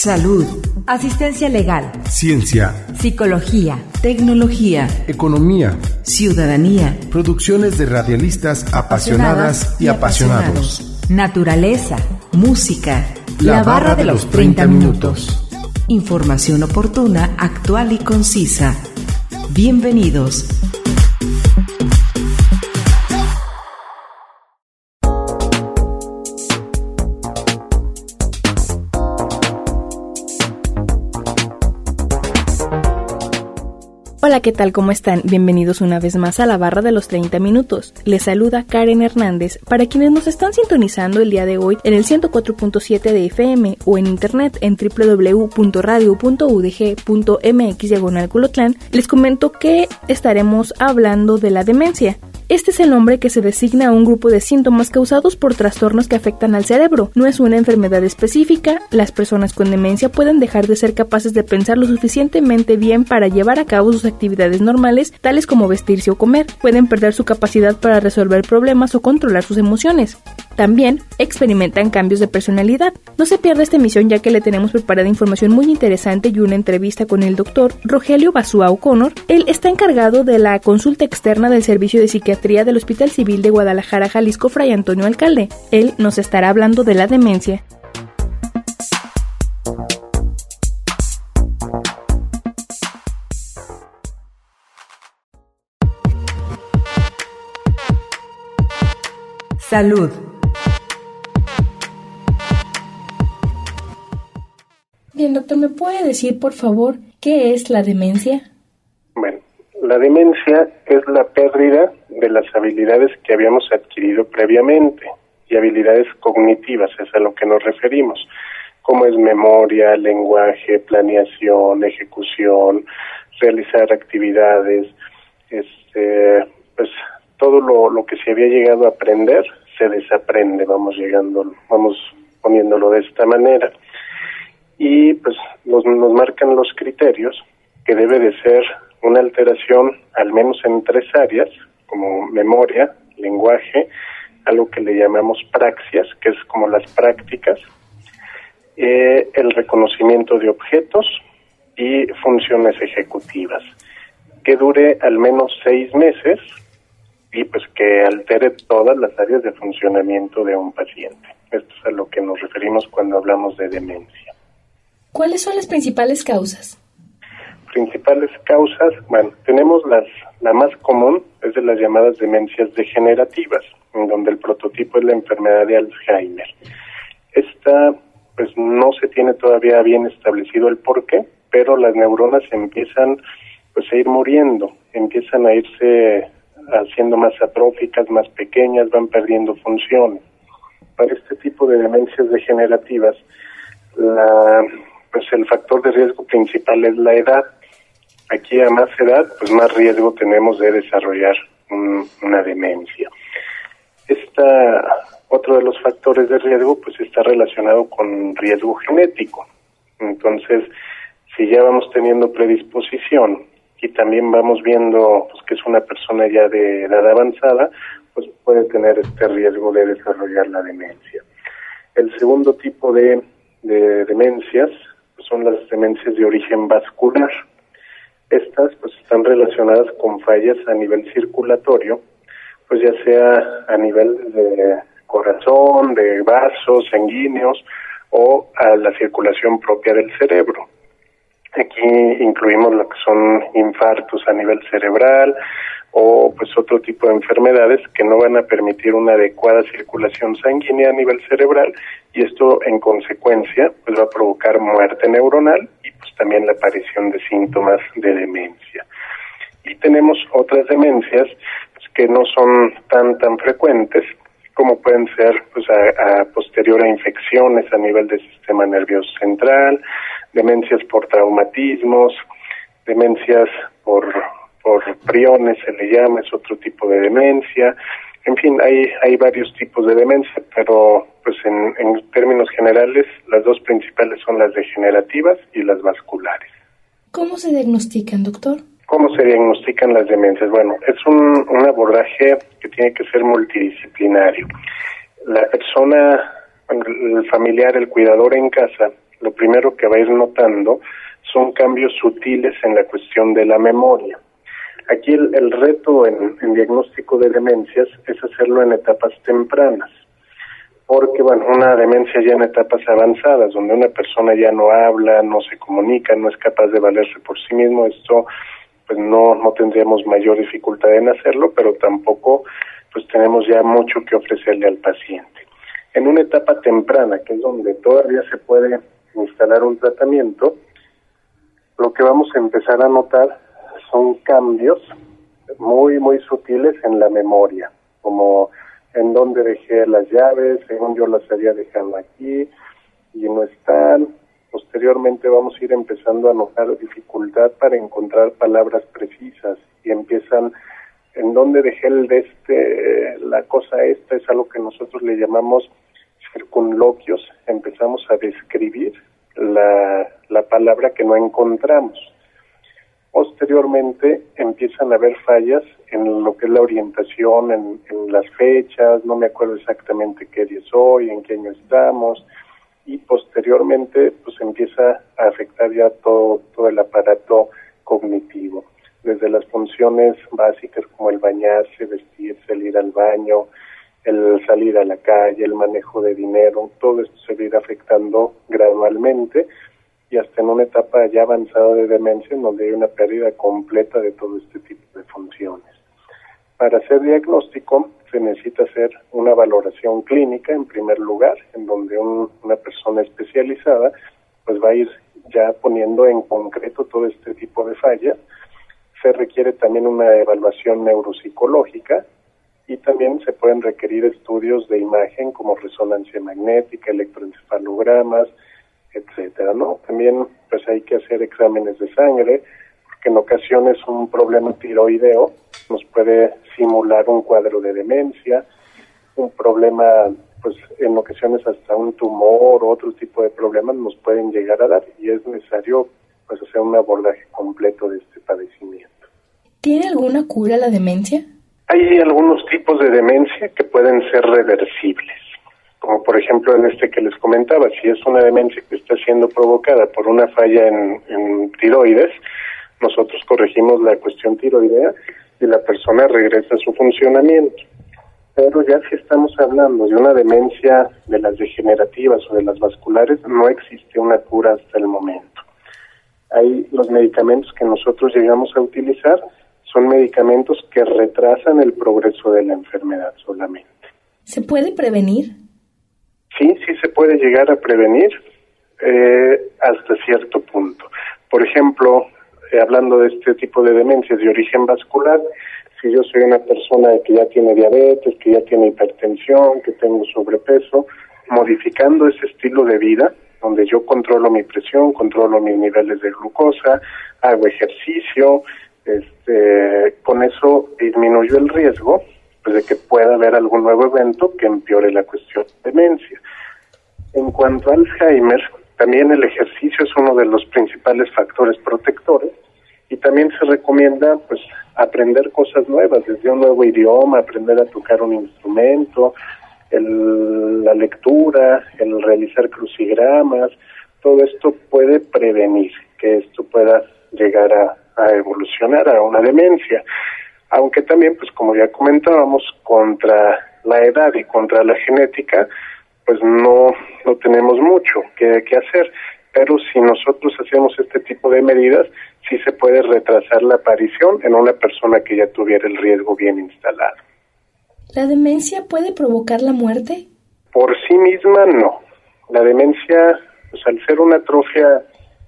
salud, asistencia legal, ciencia, psicología, tecnología, economía, ciudadanía, producciones de radialistas apasionadas y apasionados, naturaleza, música, la barra de los 30 minutos. Información oportuna, actual y concisa. Bienvenidos. Hola, ¿qué tal? ¿Cómo están? Bienvenidos una vez más a la barra de los 30 minutos. Les saluda Karen Hernández. Para quienes nos están sintonizando el día de hoy en el 104.7 de FM o en internet en www.radio.udg.mx/Colotlán, les comento que estaremos hablando de la demencia. Este es el nombre que se designa a un grupo de síntomas causados por trastornos que afectan al cerebro. No es una enfermedad específica. Las personas con demencia pueden dejar de ser capaces de pensar lo suficientemente bien para llevar a cabo sus actividades normales, tales como vestirse o comer. Pueden perder su capacidad para resolver problemas o controlar sus emociones. También experimentan cambios de personalidad. No se pierda esta emisión, ya que le tenemos preparada información muy interesante y una entrevista con el doctor Rogelio Basúa O'Connor. Él está encargado de la consulta externa del Servicio de Psiquiatría del Hospital Civil de Guadalajara, Jalisco, Fray Antonio Alcalde. Él nos estará hablando de la demencia. Salud. Bien, doctor, ¿me puede decir, por favor, qué es la demencia? Bueno, la demencia es la pérdida de las habilidades que habíamos adquirido previamente, y habilidades cognitivas, es a lo que nos referimos, como es memoria, lenguaje, planeación, ejecución, realizar actividades, pues todo lo que se había llegado a aprender se desaprende, vamos poniéndolo de esta manera. Y pues nos marcan los criterios que debe de ser una alteración al menos en 3 áreas, como memoria, lenguaje, algo que le llamamos praxias, que es como las prácticas, el reconocimiento de objetos y funciones ejecutivas, que dure al menos 6 meses y pues que altere todas las áreas de funcionamiento de un paciente. Esto es a lo que nos referimos cuando hablamos de demencia. ¿Cuáles son las principales causas? Principales causas, bueno, tenemos la más común, es de las llamadas demencias degenerativas, en donde el prototipo es la enfermedad de Alzheimer. Esta, pues no se tiene todavía bien establecido el porqué, pero las neuronas empiezan pues a ir muriendo, empiezan a irse haciendo más atróficas, más pequeñas, van perdiendo funciones. Para este tipo de demencias degenerativas, pues el factor de riesgo principal es la edad. Aquí a más edad, pues más riesgo tenemos de desarrollar una demencia. Otro de los factores de riesgo, pues está relacionado con riesgo genético. Entonces, si ya vamos teniendo predisposición y también vamos viendo pues, que es una persona ya de edad avanzada, pues puede tener este riesgo de desarrollar la demencia. El segundo tipo de demencias pues, son las demencias de origen vascular. Estas pues están relacionadas con fallas a nivel circulatorio, pues ya sea a nivel de corazón, de vasos sanguíneos o a la circulación propia del cerebro. Aquí incluimos lo que son infartos a nivel cerebral o pues otro tipo de enfermedades que no van a permitir una adecuada circulación sanguínea a nivel cerebral, y esto en consecuencia pues va a provocar muerte neuronal y pues también la aparición de síntomas de demencia. Y tenemos otras demencias pues, que no son tan frecuentes, como pueden ser pues a posterior a infecciones a nivel del sistema nervioso central, demencias por traumatismos, demencias por priones se le llama, es otro tipo de demencia. En fin, hay varios tipos de demencia, pero pues en términos generales las dos principales son las degenerativas y las vasculares. ¿Cómo se diagnostican, doctor? ¿Cómo se diagnostican las demencias? Bueno, es un abordaje que tiene que ser multidisciplinario. La persona, el familiar, el cuidador en casa, lo primero que va a ir notando son cambios sutiles en la cuestión de la memoria. Aquí el reto en diagnóstico de demencias es hacerlo en etapas tempranas, porque bueno, una demencia ya en etapas avanzadas, donde una persona ya no habla, no se comunica, no es capaz de valerse por sí mismo, esto pues no tendríamos mayor dificultad en hacerlo, pero tampoco pues tenemos ya mucho que ofrecerle al paciente. En una etapa temprana, que es donde todavía se puede instalar un tratamiento, lo que vamos a empezar a notar son cambios muy, muy sutiles en la memoria, como en dónde dejé las llaves, según yo las había dejado aquí, y no están. Posteriormente vamos a ir empezando a notar dificultad para encontrar palabras precisas, y empiezan, en dónde dejé la cosa esta, es algo que nosotros le llamamos circunloquios. Empezamos a describir la palabra que no encontramos. Posteriormente empiezan a haber fallas en lo que es la orientación, en las fechas, no me acuerdo exactamente qué día es hoy, en qué año estamos, y posteriormente pues empieza a afectar ya todo el aparato cognitivo, desde las funciones básicas como el bañarse, vestirse, el ir al baño, el salir a la calle, el manejo de dinero, todo esto se va a ir afectando gradualmente, y hasta en una etapa ya avanzada de demencia en donde hay una pérdida completa de todo este tipo de funciones. Para hacer diagnóstico se necesita hacer una valoración clínica en primer lugar, en donde una persona especializada pues va a ir ya poniendo en concreto todo este tipo de fallas. Se requiere también una evaluación neuropsicológica y también se pueden requerir estudios de imagen como resonancia magnética, electroencefalogramas, etcétera, ¿no? También pues hay que hacer exámenes de sangre, porque en ocasiones un problema tiroideo nos puede simular un cuadro de demencia, un problema, pues en ocasiones hasta un tumor o otro tipo de problemas nos pueden llegar a dar, y es necesario pues hacer un abordaje completo de este padecimiento. ¿Tiene alguna cura la demencia? Hay algunos tipos de demencia que pueden ser reversibles, como por ejemplo en este que les comentaba. Si es una demencia que está siendo provocada por una falla en tiroides, nosotros corregimos la cuestión tiroidea y la persona regresa a su funcionamiento. Pero ya si estamos hablando de una demencia de las degenerativas o de las vasculares, no existe una cura hasta el momento. Hay los medicamentos que nosotros llegamos a utilizar, son medicamentos que retrasan el progreso de la enfermedad solamente. ¿Se puede prevenir? Sí se puede llegar a prevenir hasta cierto punto. Por ejemplo, hablando de este tipo de demencias de origen vascular, si yo soy una persona que ya tiene diabetes, que ya tiene hipertensión, que tengo sobrepeso, modificando ese estilo de vida, donde yo controlo mi presión, controlo mis niveles de glucosa, hago ejercicio, con eso disminuyo el riesgo pues de que pueda haber algún nuevo evento que empeore la cuestión de demencia. En cuanto a Alzheimer, también el ejercicio es uno de los principales factores protectores, y también se recomienda pues aprender cosas nuevas, desde un nuevo idioma, aprender a tocar un instrumento, la lectura, el realizar crucigramas. Todo esto puede prevenir que esto pueda llegar a evolucionar a una demencia. Aunque también, pues como ya comentábamos, contra la edad y contra la genética, pues no tenemos mucho que hacer. Pero si nosotros hacemos este tipo de medidas, sí se puede retrasar la aparición en una persona que ya tuviera el riesgo bien instalado. ¿La demencia puede provocar la muerte? Por sí misma, no. La demencia, pues al ser una atrofia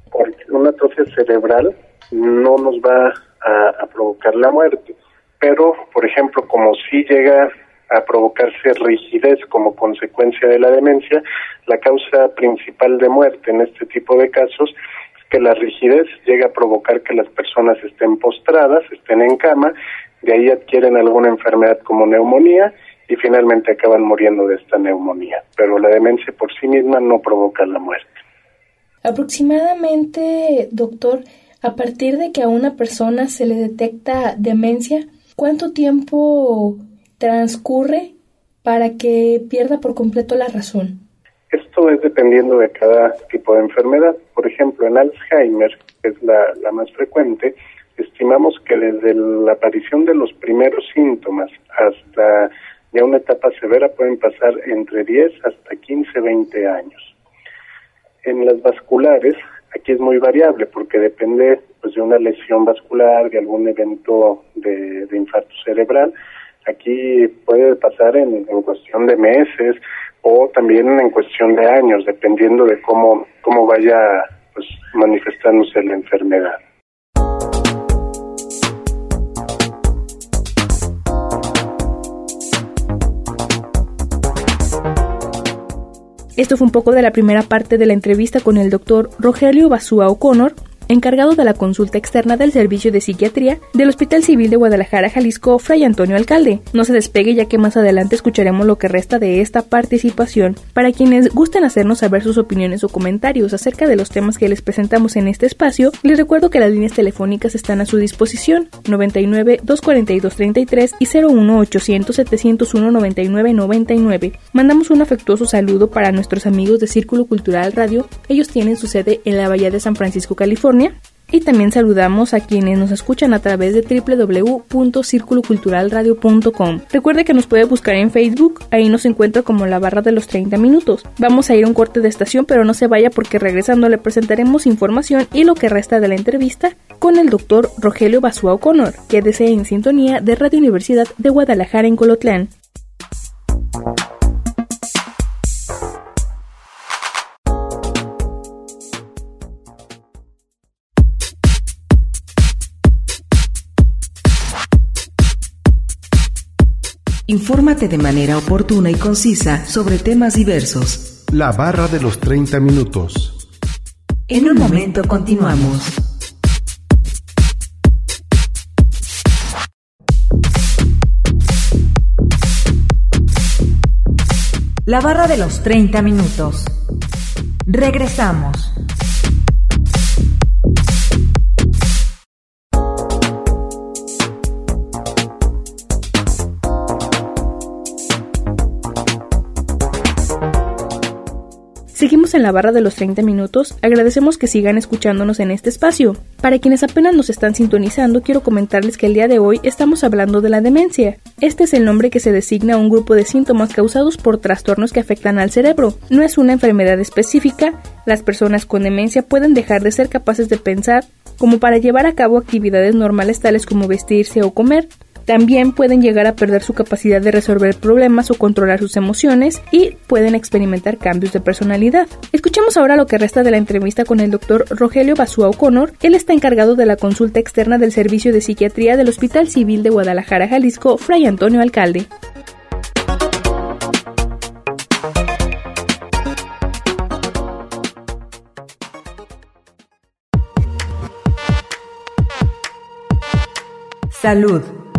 cerebral, no nos va a provocar la muerte. Pero, por ejemplo, como si llega a provocarse rigidez como consecuencia de la demencia, la causa principal de muerte en este tipo de casos es que la rigidez llega a provocar que las personas estén postradas, estén en cama, de ahí adquieren alguna enfermedad como neumonía y finalmente acaban muriendo de esta neumonía. Pero la demencia por sí misma no provoca la muerte. Aproximadamente, doctor, a partir de que a una persona se le detecta demencia, ¿cuánto tiempo transcurre para que pierda por completo la razón? Esto esto es dependiendo de cada tipo de enfermedad. Por ejemplo, en Alzheimer, que es la más frecuente, estimamos que desde la aparición de los primeros síntomas hasta ya una etapa severa pueden pasar entre 10 hasta 15, 20 años. En las vasculares, aquí es muy variable porque depende pues de una lesión vascular, de algún evento de infarto cerebral. Aquí puede pasar en cuestión de meses o también en cuestión de años, dependiendo de cómo vaya pues manifestándose la enfermedad. Esto fue un poco de la primera parte de la entrevista con el doctor Rogelio Basúa O'Connor, encargado de la consulta externa del Servicio de Psiquiatría del Hospital Civil de Guadalajara, Jalisco, Fray Antonio Alcalde. No se despegue, ya que más adelante escucharemos lo que resta de esta participación. Para quienes gusten hacernos saber sus opiniones o comentarios acerca de los temas que les presentamos en este espacio, les recuerdo que las líneas telefónicas están a su disposición: 99-242-33 y 01800-701-9999. Mandamos un afectuoso saludo para nuestros amigos de Círculo Cultural Radio. Ellos tienen su sede en la Bahía de San Francisco, California. Y también saludamos a quienes nos escuchan a través de www.circuloculturalradio.com. Recuerde que nos puede buscar en Facebook, ahí nos encuentra como La Barra de los 30 Minutos. Vamos a ir a un corte de estación, pero no se vaya porque regresando le presentaremos información y lo que resta de la entrevista con el doctor Rogelio Basúa O'Connor. Quédese en sintonía de Radio Universidad de Guadalajara en Colotlán. Infórmate de manera oportuna y concisa sobre temas diversos. La Barra de los 30 Minutos. En un momento continuamos. La Barra de los 30 Minutos. Regresamos. Seguimos en la barra de los 30 minutos, agradecemos que sigan escuchándonos en este espacio. Para quienes apenas nos están sintonizando, quiero comentarles que el día de hoy estamos hablando de la demencia. Este es el nombre que se designa a un grupo de síntomas causados por trastornos que afectan al cerebro. No es una enfermedad específica, las personas con demencia pueden dejar de ser capaces de pensar como para llevar a cabo actividades normales tales como vestirse o comer. También pueden llegar a perder su capacidad de resolver problemas o controlar sus emociones y pueden experimentar cambios de personalidad. Escuchemos ahora lo que resta de la entrevista con el doctor Rogelio Basúa O'Connor. Él está encargado de la consulta externa del Servicio de Psiquiatría del Hospital Civil de Guadalajara, Jalisco, Fray Antonio Alcalde. Salud.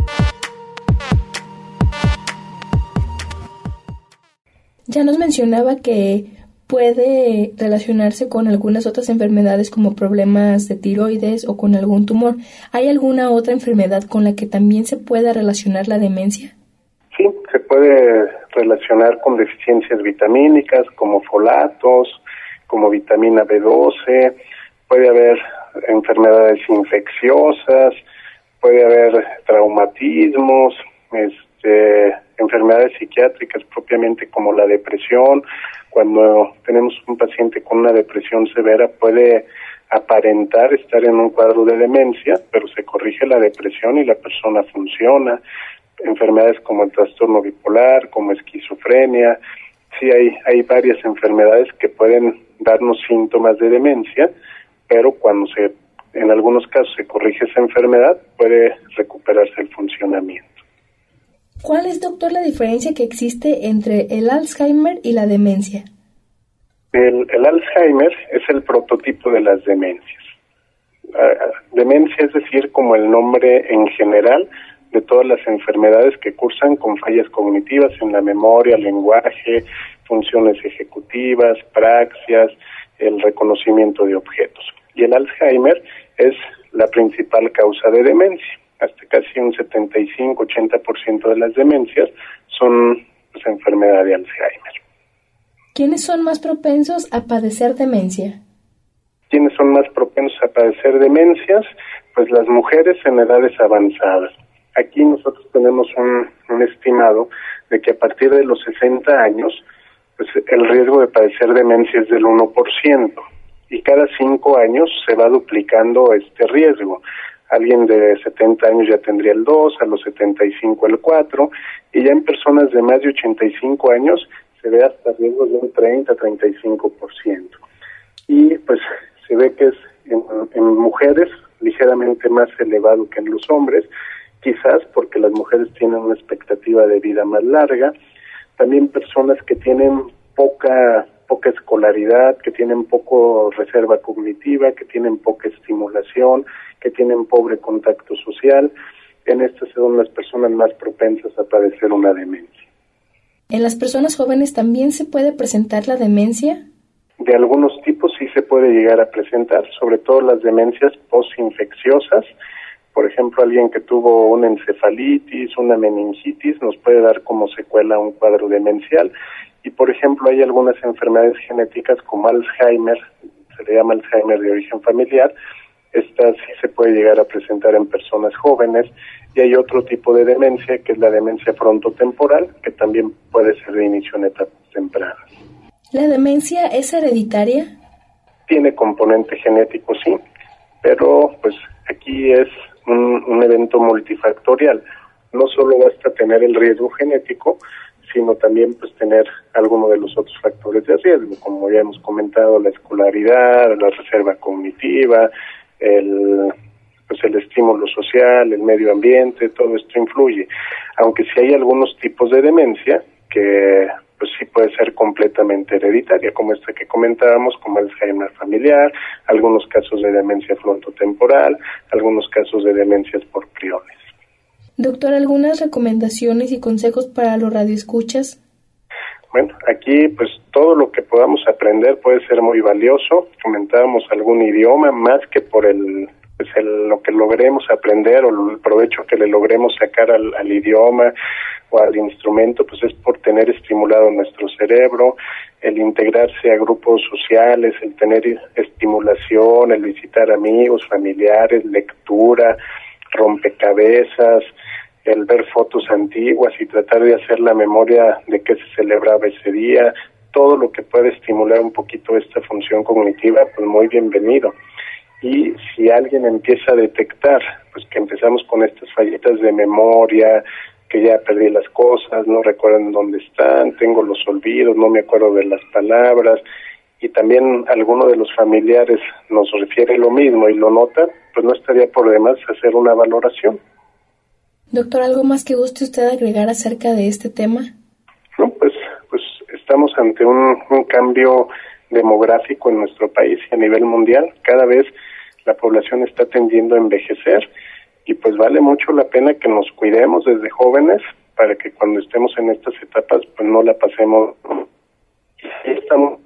Ya nos mencionaba que puede relacionarse con algunas otras enfermedades como problemas de tiroides o con algún tumor. ¿Hay alguna otra enfermedad con la que también se pueda relacionar la demencia? Sí, se puede relacionar con deficiencias vitamínicas como folatos, como vitamina B12, puede haber enfermedades infecciosas, puede haber traumatismos, enfermedades psiquiátricas propiamente como la depresión. Cuando tenemos un paciente con una depresión severa puede aparentar estar en un cuadro de demencia, pero se corrige la depresión y la persona funciona. Enfermedades como el trastorno bipolar, como esquizofrenia. Sí, hay varias enfermedades que pueden darnos síntomas de demencia, pero cuando en algunos casos se corrige esa enfermedad, puede recuperarse el funcionamiento. ¿Cuál es, doctor, la diferencia que existe entre el Alzheimer y la demencia? El Alzheimer es el prototipo de las demencias. Demencia es decir, como el nombre en general de todas las enfermedades que cursan con fallas cognitivas en la memoria, lenguaje, funciones ejecutivas, praxias, el reconocimiento de objetos. Y el Alzheimer es la principal causa de demencia. Hasta casi un 75-80% de las demencias son enfermedad de Alzheimer. ¿Quiénes son más propensos a padecer demencia? ¿Quiénes son más propensos a padecer demencias? Pues las mujeres en edades avanzadas. Aquí nosotros tenemos un estimado de que a partir de los 60 años, pues el riesgo de padecer demencia es del 1%, y cada 5 años se va duplicando este riesgo. Alguien de 70 años ya tendría el 2, a los 75 el 4, y ya en personas de más de 85 años se ve hasta riesgos de un 30-35%. Y pues se ve que es en mujeres ligeramente más elevado que en los hombres, quizás porque las mujeres tienen una expectativa de vida más larga. También personas que tienen poca escolaridad, que tienen poco reserva cognitiva, que tienen poca estimulación, que tienen pobre contacto social. En estas son las personas más propensas a padecer una demencia. ¿En las personas jóvenes también se puede presentar la demencia? De algunos tipos sí se puede llegar a presentar, sobre todo las demencias postinfecciosas. Por ejemplo, alguien que tuvo una encefalitis, una meningitis, nos puede dar como secuela un cuadro demencial. Y, por ejemplo, hay algunas enfermedades genéticas como Alzheimer, se le llama Alzheimer de origen familiar. Esta sí se puede llegar a presentar en personas jóvenes. Y hay otro tipo de demencia, que es la demencia frontotemporal, que también puede ser de inicio en etapas tempranas. ¿La demencia es hereditaria? Tiene componente genético, sí, pero pues aquí es un evento multifactorial. No solo basta tener el riesgo genético, sino también pues tener alguno de los otros factores de riesgo, como ya hemos comentado, la escolaridad, la reserva cognitiva, el estímulo social, el medio ambiente, todo esto influye. Aunque sí hay algunos tipos de demencia que pues sí puede ser completamente hereditaria, como esta que comentábamos, como el Alzheimer familiar, algunos casos de demencia frontotemporal, algunos casos de demencias por priones. Doctor, ¿algunas recomendaciones y consejos para los radioescuchas? Bueno, aquí pues todo lo que podamos aprender puede ser muy valioso. Comentábamos algún idioma, más que por lo que logremos aprender o el provecho que le logremos sacar al idioma o al instrumento, pues es por tener estimulado nuestro cerebro, el integrarse a grupos sociales, el tener estimulación, el visitar amigos, familiares, lectura, rompecabezas, el ver fotos antiguas y tratar de hacer la memoria de qué se celebraba ese día. Todo lo que puede estimular un poquito esta función cognitiva, pues muy bienvenido. Y si alguien empieza a detectar, pues que empezamos con estas fallitas de memoria, que ya perdí las cosas, no recuerdo en dónde están, tengo los olvidos, no me acuerdo de las palabras, y también alguno de los familiares nos refiere lo mismo y lo nota, pues no estaría por demás hacer una valoración. Doctor, ¿algo más que guste usted agregar acerca de este tema? No, pues estamos ante un cambio demográfico en nuestro país y a nivel mundial. Cada vez la población está tendiendo a envejecer y pues vale mucho la pena que nos cuidemos desde jóvenes para que cuando estemos en estas etapas pues no la pasemos. Si estamos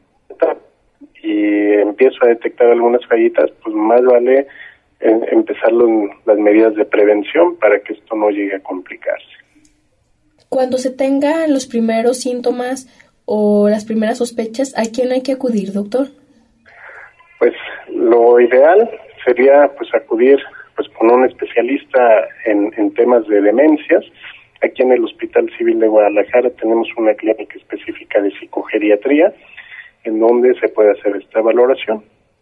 y empiezo a detectar algunas fallitas, pues más vale empezar las medidas de prevención para que esto no llegue a complicarse. Cuando se tengan los primeros síntomas o las primeras sospechas, ¿a quién hay que acudir, doctor? Pues lo ideal sería pues acudir pues con un especialista en temas de demencias. Aquí en el Hospital Civil de Guadalajara tenemos una clínica específica de psicogeriatría en donde se puede hacer esta valoración.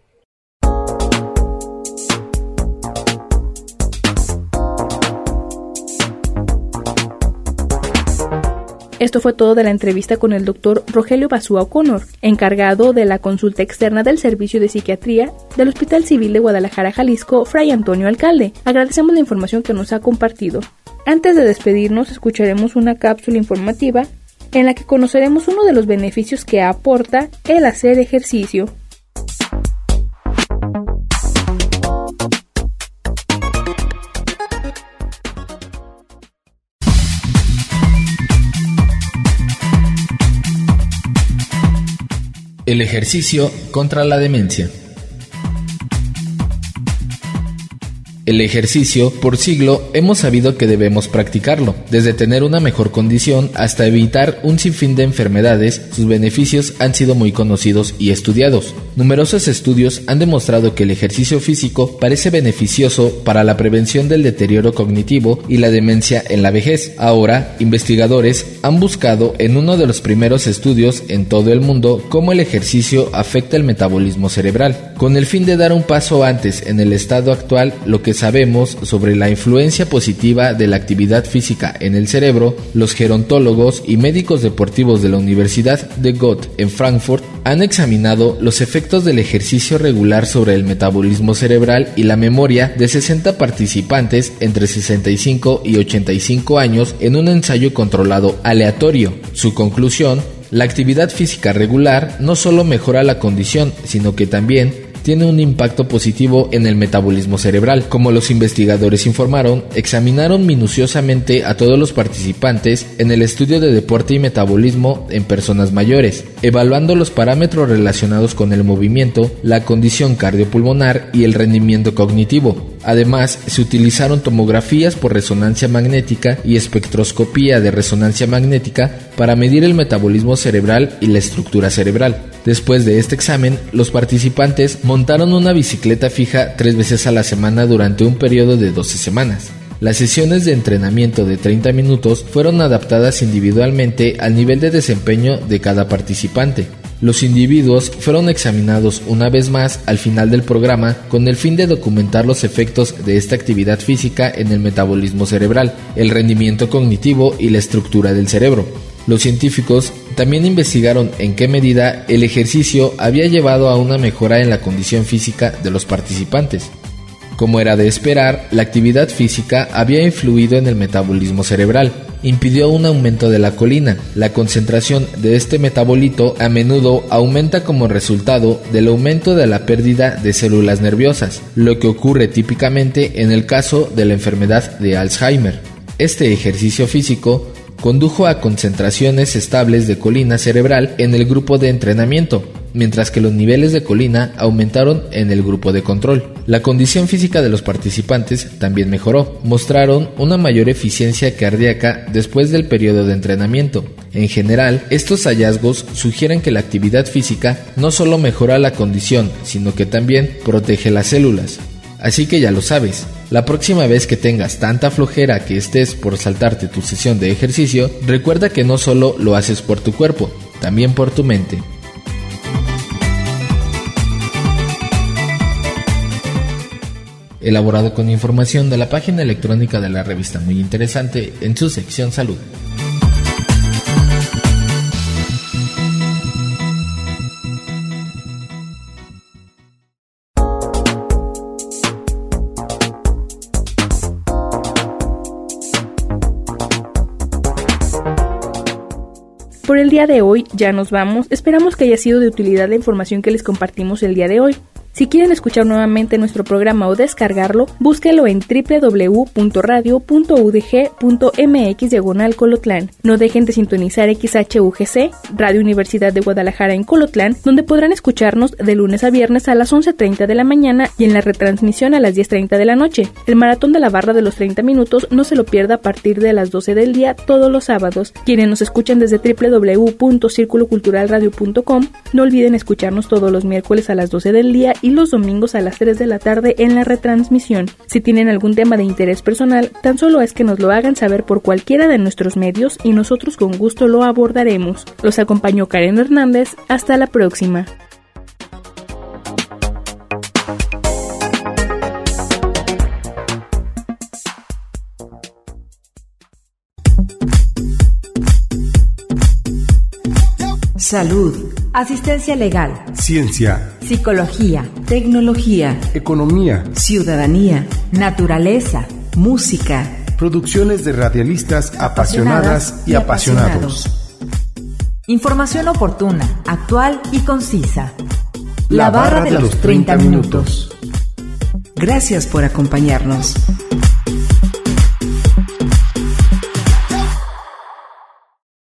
Esto fue todo de la entrevista con el doctor Rogelio Basúa O'Connor, encargado de la consulta externa del Servicio de Psiquiatría del Hospital Civil de Guadalajara, Jalisco, Fray Antonio Alcalde. Agradecemos la información que nos ha compartido. Antes de despedirnos, escucharemos una cápsula informativa en la que conoceremos uno de los beneficios que aporta el hacer ejercicio. El ejercicio contra la demencia. El ejercicio, por siglo, hemos sabido que debemos practicarlo, desde tener una mejor condición hasta evitar un sinfín de enfermedades. Sus beneficios han sido muy conocidos y estudiados. Numerosos estudios han demostrado que el ejercicio físico parece beneficioso para la prevención del deterioro cognitivo y la demencia en la vejez. Ahora, investigadores han buscado en uno de los primeros estudios en todo el mundo cómo el ejercicio afecta el metabolismo cerebral, con el fin de dar un paso antes en el estado actual. Lo que sabemos sobre la influencia positiva de la actividad física en el cerebro, los gerontólogos y médicos deportivos de la Universidad de Goethe en Frankfurt han examinado los efectos del ejercicio regular sobre el metabolismo cerebral y la memoria de 60 participantes entre 65 y 85 años en un ensayo controlado aleatorio. Su conclusión: la actividad física regular no solo mejora la condición, sino que también tiene un impacto positivo en el metabolismo cerebral. Como los investigadores informaron, examinaron minuciosamente a todos los participantes en el estudio de deporte y metabolismo en personas mayores, evaluando los parámetros relacionados con el movimiento, la condición cardiopulmonar y el rendimiento cognitivo. Además, se utilizaron tomografías por resonancia magnética y espectroscopía de resonancia magnética para medir el metabolismo cerebral y la estructura cerebral. Después de este examen, los participantes montaron una bicicleta fija 3 veces a la semana durante un periodo de 12 semanas. Las sesiones de entrenamiento de 30 minutos fueron adaptadas individualmente al nivel de desempeño de cada participante. Los individuos fueron examinados una vez más al final del programa con el fin de documentar los efectos de esta actividad física en el metabolismo cerebral, el rendimiento cognitivo y la estructura del cerebro. Los científicos también investigaron en qué medida el ejercicio había llevado a una mejora en la condición física de los participantes. Como era de esperar, la actividad física había influido en el metabolismo cerebral. Impidió un aumento de la colina. La concentración de este metabolito a menudo aumenta como resultado del aumento de la pérdida de células nerviosas, lo que ocurre típicamente en el caso de la enfermedad de Alzheimer. Este ejercicio físico condujo a concentraciones estables de colina cerebral en el grupo de entrenamiento, mientras que los niveles de colina aumentaron en el grupo de control. La condición física de los participantes también mejoró. Mostraron una mayor eficiencia cardíaca después del periodo de entrenamiento. En general, estos hallazgos sugieren que la actividad física no solo mejora la condición, sino que también protege las células. Así que ya lo sabes, la próxima vez que tengas tanta flojera que estés por saltarte tu sesión de ejercicio, recuerda que no solo lo haces por tu cuerpo, también por tu mente. Elaborado con información de la página electrónica de la revista Muy Interesante en su sección Salud. Por el día de hoy ya nos vamos. Esperamos que haya sido de utilidad la información que les compartimos el día de hoy. Si quieren escuchar nuevamente nuestro programa o descargarlo, búsquelo en www.radio.udg.mx/Colotlán. No dejen de sintonizar XHUGC, Radio Universidad de Guadalajara en Colotlán, donde podrán escucharnos de lunes a viernes a las 11:30 de la mañana y en la retransmisión a las 10:30 de la noche. El maratón de la barra de los 30 minutos no se lo pierda a partir de las 12 del día todos los sábados. Quienes nos escuchan desde www.circuloculturalradio.com, no olviden escucharnos todos los miércoles a las 12 del día y los domingos a las 3 de la tarde en la retransmisión. Si tienen algún tema de interés personal, tan solo es que nos lo hagan saber por cualquiera de nuestros medios y nosotros con gusto lo abordaremos. Los acompañó Karen Hernández. Hasta la próxima. Salud, asistencia legal, ciencia, psicología, tecnología, economía, ciudadanía, naturaleza, música, producciones de radialistas apasionadas y apasionados. Información oportuna, actual y concisa. La barra de los 30 minutos. Gracias por acompañarnos.